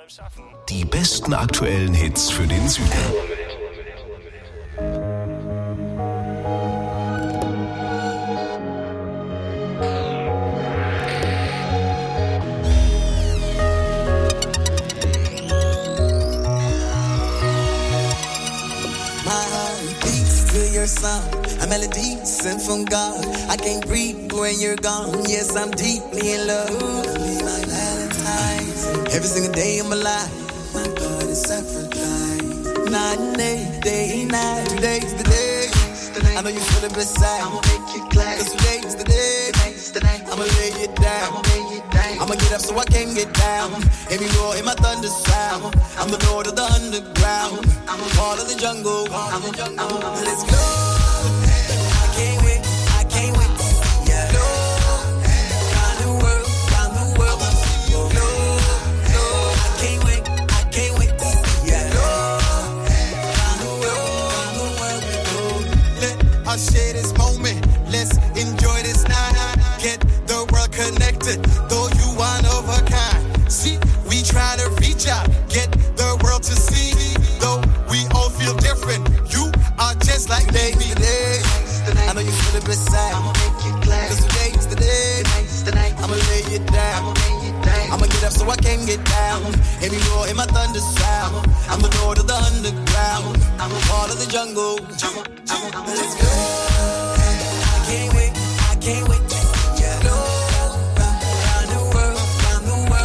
Die besten aktuellen Hits für den Süden. Your song, a melody sent from God. I can't breathe when you're gone. Yes, I'm deeply in love. Be my Valentine's. Every single day of my life, my God is sacrifice. Night and day, night. Today's the day. I know you feel it beside. I'ma make you glad. 'Cause today's the day. I'ma lay it down. I'ma get up so I can get down. Hear me roar in my thunder sound. I'm the lord of the underground. I'm a part of the jungle. Let's go. I can't wait to see ya. Round the world. No, I can't wait to see ya. Round the world we go. Let us share this moment. Let's enjoy this night. Get the world connected. Though you one of a kind. See, we try to reach out. Get the world to see. Though we all feel different. You are just like me. Today, I know you feel it beside. I'ma make you glad. 'Cause today's the day. I'ma lay it down. I'ma get up so I can get down. Hear me roar in my thunder sound. I'm the lord of the underground. I'm a part of the jungle. Let's go. I can't wait to see ya. Round the world. No, I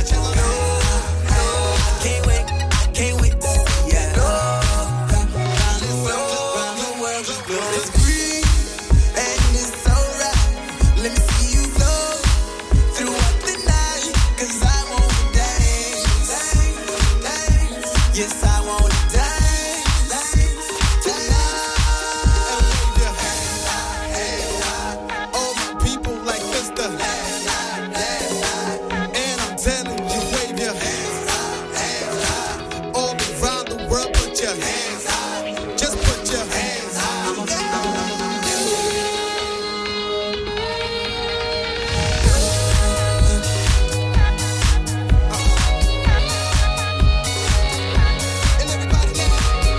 can't wait to see ya. Round the world we go. It's green and it's alright. Let me see you flow throughout the night. 'Cause I wanna dance. Yes, I wanna dance tonight. All my people like Mr. And I'm telling you, wave your hands all around the world. Put your hands up. Just put your hands up. And everybody get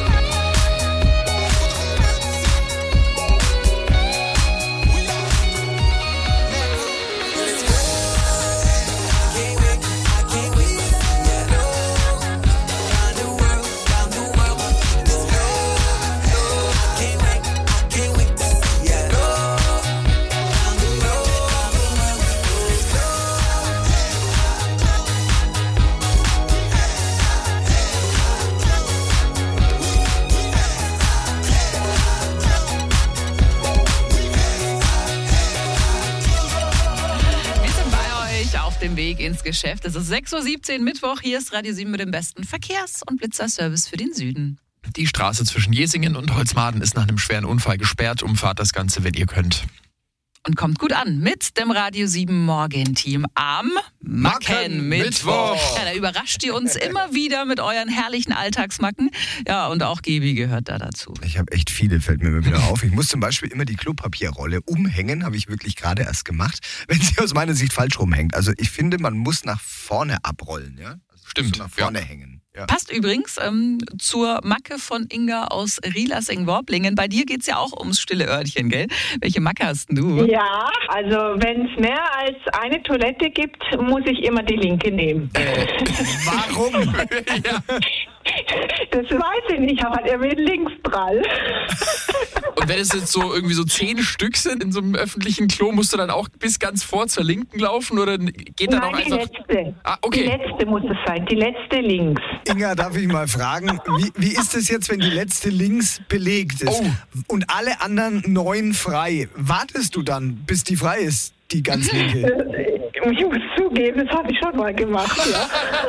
dem Weg ins Geschäft. Es ist 6.17 Uhr Mittwoch. Hier ist Radio 7 mit dem besten Verkehrs- und Blitzerservice für den Süden. Die Straße zwischen Jesingen und Holzmaden ist nach einem schweren Unfall gesperrt. Umfahrt das Ganze, wenn ihr könnt. Und kommt gut an mit dem Radio 7 Morgenteam am Mackenmittwoch. Ja, da überrascht ihr uns immer wieder mit euren herrlichen Alltagsmacken. Ja, und auch Gebi gehört da dazu. Ich habe echt viele, fällt mir immer wieder auf. Ich muss zum Beispiel immer die Klopapierrolle umhängen, habe ich wirklich gerade erst gemacht, wenn sie aus meiner Sicht falsch rumhängt. Also ich finde, man muss nach vorne abrollen. Ja? Also Stimmt. nach vorne hängen. Ja. Passt übrigens zur Macke von Inga aus Rielasing-Worblingen. Bei dir geht's ja auch ums stille Örtchen, gell? Welche Macke hast denn du? Ja, also wenn es mehr als eine Toilette gibt, muss ich immer die linke nehmen. Warum? Ja. Das weiß ich nicht, aber er wird links prall. Und wenn es jetzt so irgendwie so 10 Stück sind in so einem öffentlichen Klo, musst du dann auch bis ganz vor zur Linken laufen oder geht dann auch Nein, einfach... die letzte. Ah, okay. Die letzte muss es sein, die letzte links. Inga, darf ich mal fragen, wie ist es jetzt, wenn die letzte links belegt ist und alle anderen 9 frei? Wartest du dann, bis die frei ist, die ganz linke? Ich muss zugeben, das habe ich schon mal gemacht, ja.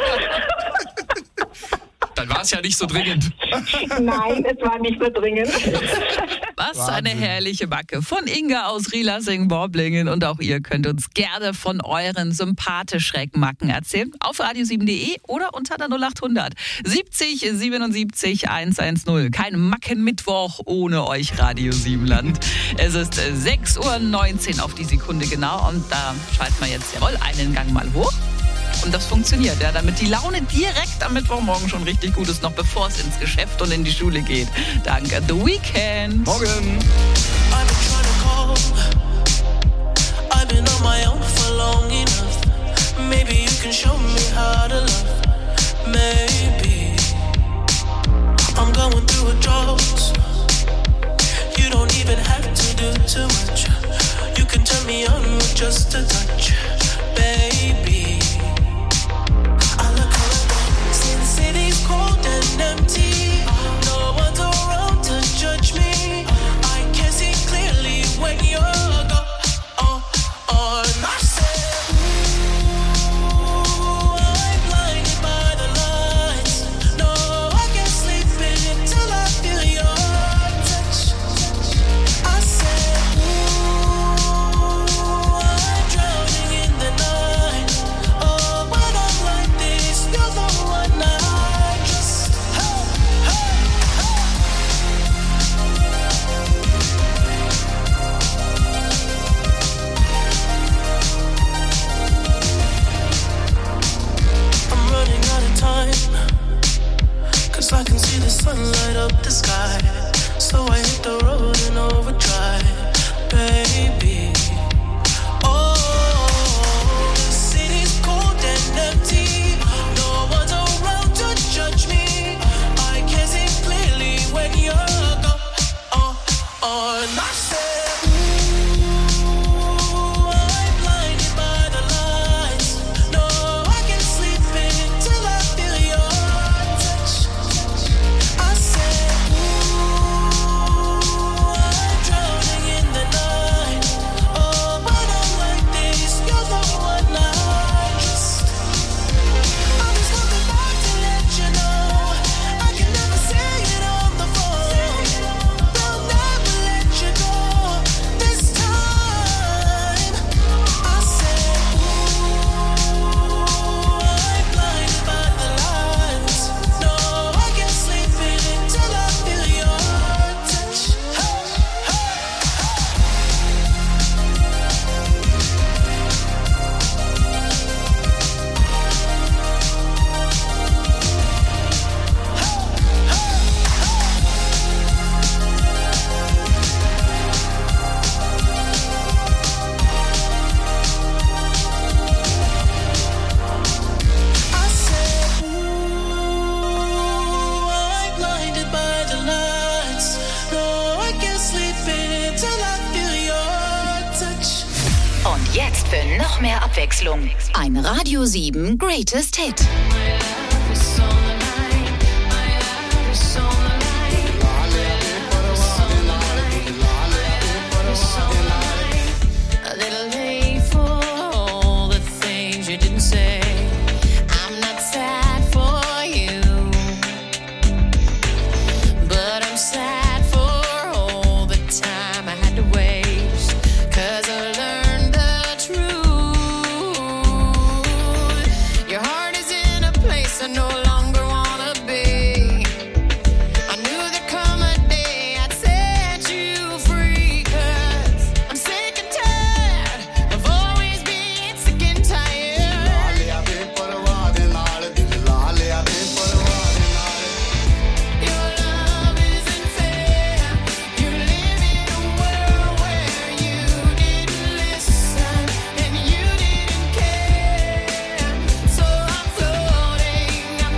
Dann war es ja nicht so dringend. Nein, es war nicht so dringend. Was Wahnsinn. eine herrliche Macke von Inga aus Rielasing-Worblingen. Und auch ihr könnt uns gerne von euren Sympathisch-Schreck-Macken erzählen. Auf radio7.de oder unter der 0800 70 77 110. Kein Mackenmittwoch ohne euch, Radio 7-Land. Es ist 6.19 Uhr auf die Sekunde genau. Und da schalten wir jetzt jawohl einen Gang mal hoch. Und das funktioniert, ja, damit die Laune direkt am Mittwochmorgen schon richtig gut ist, noch bevor es ins Geschäft und in die Schule geht. Danke, The Weeknd. Morgen. I've been on my own for long enough. Maybe you can show me how to love. Maybe I'm going through a drought. You don't even have to do too much. You can turn me on with just a touch, baby. I look around, see the city's cold and empty. No one's around to judge me. I can see clearly when you're gone. I said, ooh, I'm blinded by the lights. No, I can't sleep until I feel your touch. I said, ooh, I'm drowning in the night. Oh, when I'm like this, you're the one I just, hey, hey, hey. I'm running out of time, 'cause I can see the sun light up the sky. So I hit the road in overdrive, baby. Oh, the city's cold and empty. No one's around to judge me. I can see clearly when you're gone. And I said, ooh, I'm blinded by the lights. No, I can't sleep until I feel your touch. I said, ooh, I'm drowning in the night. Oh, when I'm like this, you're the one I just. I'm just coming back to let you know I can never say it on the phone. They'll never let you go this time. I said, ooh, I'm blinded by the lights. No, I can't sleep until I feel your touch. Hey, I said, ooh, I'm blinded by the lights. No, I can't sleep until I feel your touch. Und jetzt für noch mehr Abwechslung. Ein Radio 7 Greatest Hit. A little late for all the things you didn't say. I'm not sad for you, but I'm sad for all the time I had to waste. 'Cause I learned the truth. Your heart is in a place I no longer wanna be. I knew there'd come a day I'd set you free. 'Cause I'm sick and tired of always being sick and tired. Your love isn't fair. You live in a world where you didn't listen and you didn't care. So I'm floating on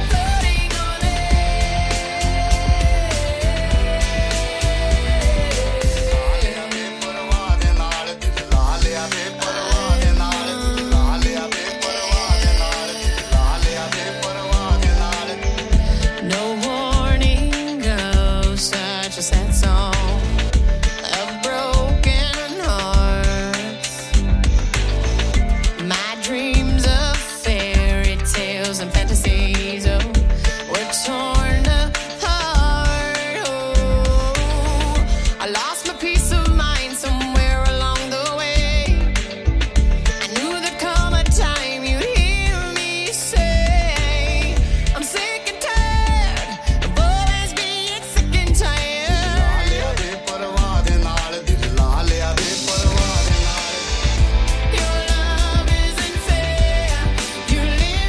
no warning goes such a sad song of broken hearts. My dreams of fairy tales and fantasies were torn apart. Oh, I lost my peace of mind somewhere along the way. I knew there'd come a time you'd hear me say, I'm sick and tired of always being sick and tired. Your love isn't fair. You live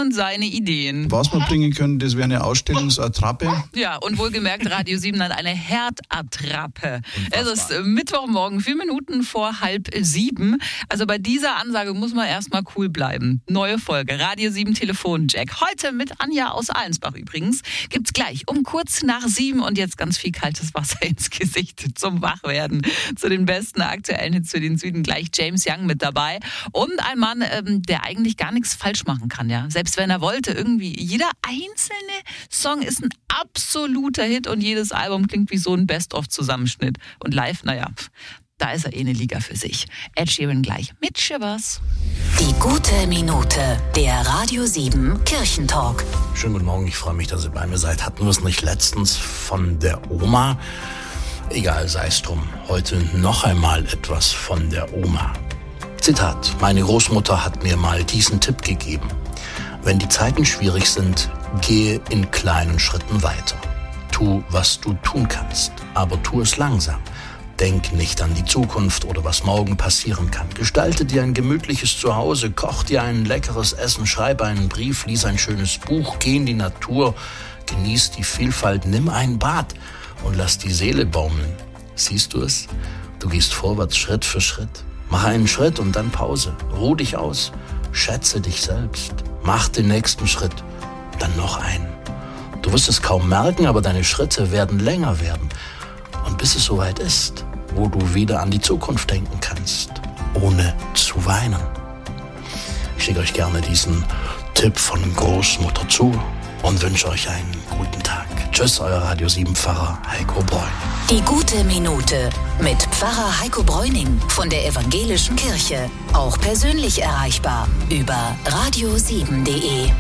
und seine Ideen. Was wir bringen können, das wäre eine Ausstellungsattrappe. Ja, und wohlgemerkt Radio 7 hat eine Herdattrappe. Es ist Mittwochmorgen, 4 Minuten vor 6:30. Also bei dieser Ansage muss man erstmal cool bleiben. Neue Folge, Radio 7 Telefonjack. Heute mit Anja aus Allensbach übrigens. Gibt's gleich um kurz nach 7 und jetzt ganz viel kaltes Wasser ins Gesicht zum Wachwerden. Zu den besten aktuellen Hits für den Süden gleich James Young mit dabei. Und ein Mann, der eigentlich gar nichts falsch machen kann, ja. Selbst wenn er wollte, irgendwie. Jeder einzelne Song ist ein absoluter Hit und jedes Album klingt wie so ein Best-of-Zusammenschnitt. Und live, naja, da ist er eine Liga für sich. Ed Sheeran gleich mit Shivers. Die gute Minute, der Radio 7 Kirchentalk. Schönen guten Morgen, ich freue mich, dass ihr bei mir seid. Hatten wir es nicht letztens von der Oma? Egal, sei es drum. Heute noch einmal etwas von der Oma. Zitat: Meine Großmutter hat mir mal diesen Tipp gegeben. Wenn die Zeiten schwierig sind, gehe in kleinen Schritten weiter. Tu, was du tun kannst, aber tu es langsam. Denk nicht an die Zukunft oder was morgen passieren kann. Gestalte dir ein gemütliches Zuhause, koch dir ein leckeres Essen, schreib einen Brief, lies ein schönes Buch, geh in die Natur, genieß die Vielfalt, nimm ein Bad und lass die Seele baumeln. Siehst du es? Du gehst vorwärts Schritt für Schritt. Mach einen Schritt und dann Pause. Ruh dich aus. Schätze dich selbst. Mach den nächsten Schritt. Dann noch einen. Du wirst es kaum merken, aber deine Schritte werden länger werden. Und bis es soweit ist, wo du wieder an die Zukunft denken kannst, ohne zu weinen. Ich schicke euch gerne diesen Tipp von Großmutter zu und wünsche euch einen guten Tag. Tschüss, euer Radio 7 Pfarrer Heiko Bräuning. Die gute Minute mit Pfarrer Heiko Bräuning von der Evangelischen Kirche. Auch persönlich erreichbar über radio7.de.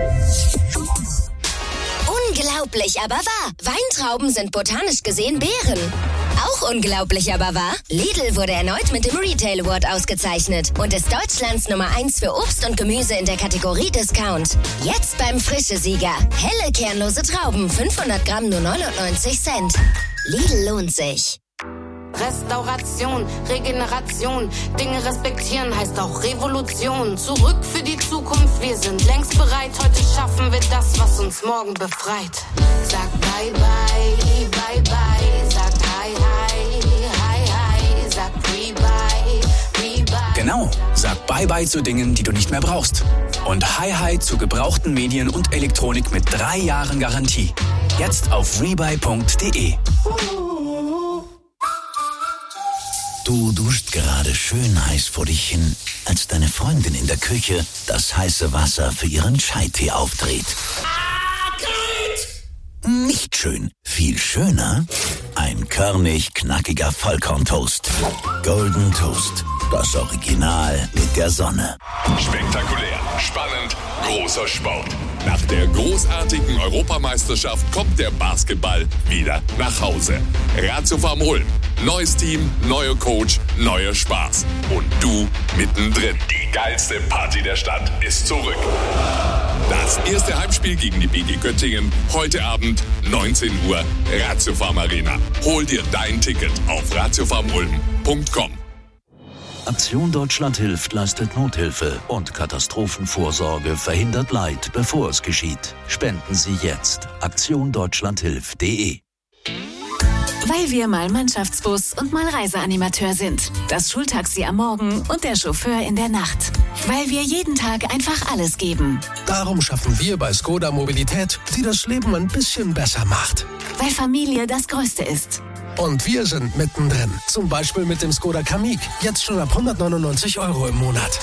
Unglaublich, aber wahr. Weintrauben sind botanisch gesehen Beeren. Auch unglaublich, aber wahr. Lidl wurde erneut mit dem Retail Award ausgezeichnet und ist Deutschlands Nummer 1 für Obst und Gemüse in der Kategorie Discount. Jetzt beim Frische-Sieger. Helle, kernlose Trauben, 500 Gramm nur 99 Cent. Lidl lohnt sich. Restauration, Regeneration, Dinge respektieren heißt auch Revolution. Zurück für die Zukunft, wir sind längst bereit. Heute schaffen wir das, was uns morgen befreit. Sag bye bye, bye bye, sag hi hi, hi hi, sag bye bye. Genau, sag bye bye zu Dingen, die du nicht mehr brauchst. Und hi hi zu gebrauchten Medien und Elektronik mit 3 Jahren Garantie. Jetzt auf rebuy.de. Du duscht gerade schön heiß vor dich hin, als deine Freundin in der Küche das heiße Wasser für ihren Chai-Tee aufdreht. Nicht schön. Viel schöner? Ein körnig-knackiger Vollkorntoast. Golden Toast. Das Original mit der Sonne. Spektakulär, spannend, großer Sport. Nach der großartigen Europameisterschaft kommt der Basketball wieder nach Hause. Ratio Farm Ulm. Neues Team, neuer Coach, neuer Spaß. Und du mittendrin. Die geilste Party der Stadt ist zurück. Das erste Heimspiel gegen die BG Göttingen. Heute Abend, 19 Uhr, Ratio Farm Arena. Hol dir dein Ticket auf ratiofarmulm.com. Aktion Deutschland hilft leistet Nothilfe und Katastrophenvorsorge verhindert Leid, bevor es geschieht. Spenden Sie jetzt. aktiondeutschlandhilft.de. Weil wir mal Mannschaftsbus und mal Reiseanimateur sind. Das Schultaxi am Morgen und der Chauffeur in der Nacht. Weil wir jeden Tag einfach alles geben. Darum schaffen wir bei Skoda Mobilität, die das Leben ein bisschen besser macht. Weil Familie das Größte ist. Und wir sind mittendrin. Zum Beispiel mit dem Skoda Kamiq. Jetzt schon ab 199 € im Monat.